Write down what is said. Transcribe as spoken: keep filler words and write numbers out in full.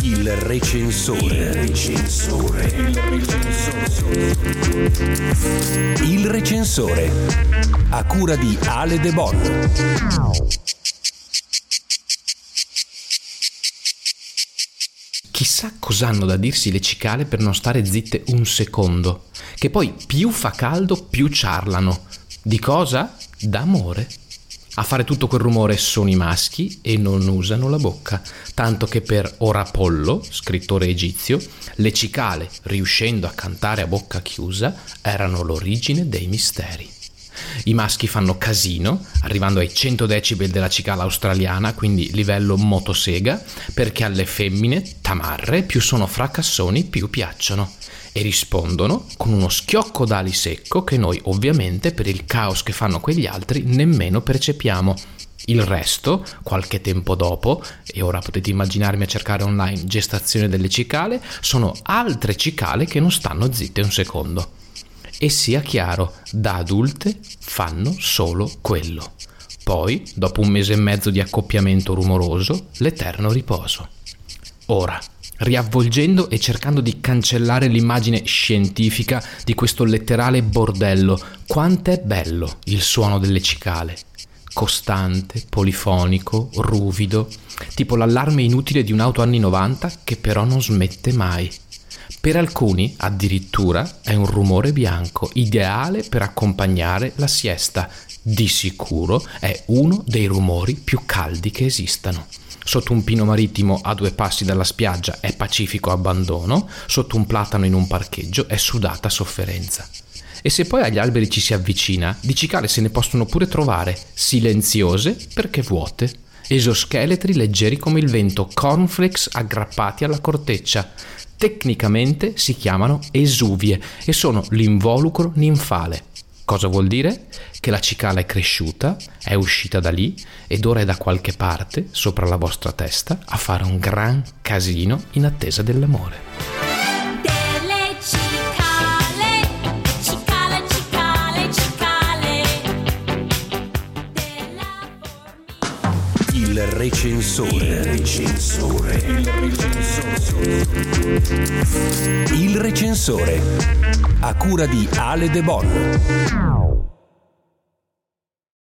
Il recensore. Il recensore. Il recensore. Il recensore. A cura di Ale De Bon. Chissà cosa hanno da dirsi le cicale per non stare zitte un secondo, che poi più fa caldo più ciarlano. Di cosa? D'amore. A fare tutto quel rumore sono i maschi e non usano la bocca, tanto che per Orapollo, scrittore egizio, le cicale, riuscendo a cantare a bocca chiusa, erano l'origine dei misteri. I maschi fanno casino, arrivando ai cento decibel della cicala australiana, quindi livello motosega, perché alle femmine, tamarre, più sono fracassoni più piacciono. E rispondono con uno schiocco d'ali secco che noi ovviamente per il caos che fanno quegli altri nemmeno percepiamo. Il resto, qualche tempo dopo, e ora potete immaginarmi a cercare online gestazione delle cicale, sono altre cicale che non stanno zitte un secondo. E sia chiaro, da adulte fanno solo quello. Poi, dopo un mese e mezzo di accoppiamento rumoroso, l'eterno riposo. Ora, riavvolgendo e cercando di cancellare l'immagine scientifica di questo letterale bordello, quant'è bello il suono delle cicale. Costante, polifonico, ruvido, tipo l'allarme inutile di un'auto anni novanta che però non smette mai. Per alcuni, addirittura, è un rumore bianco, ideale per accompagnare la siesta. Di sicuro è uno dei rumori più caldi che esistano. Sotto un pino marittimo a due passi dalla spiaggia è pacifico abbandono, sotto un platano in un parcheggio è sudata sofferenza. E se poi agli alberi ci si avvicina, di cicale se ne possono pure trovare, silenziose perché vuote, esoscheletri leggeri come il vento, cornflakes aggrappati alla corteccia. Tecnicamente si chiamano esuvie e sono l'involucro ninfale. Cosa vuol dire? Che la cicala è cresciuta, è uscita da lì ed ora è da qualche parte, sopra la vostra testa, a fare un gran casino in attesa dell'amore. Delle cicale, cicale, cicale, cicale, della formica. Il recensore. Il recensore. Il recensore. Il recensore. A cura di Ale De Bon.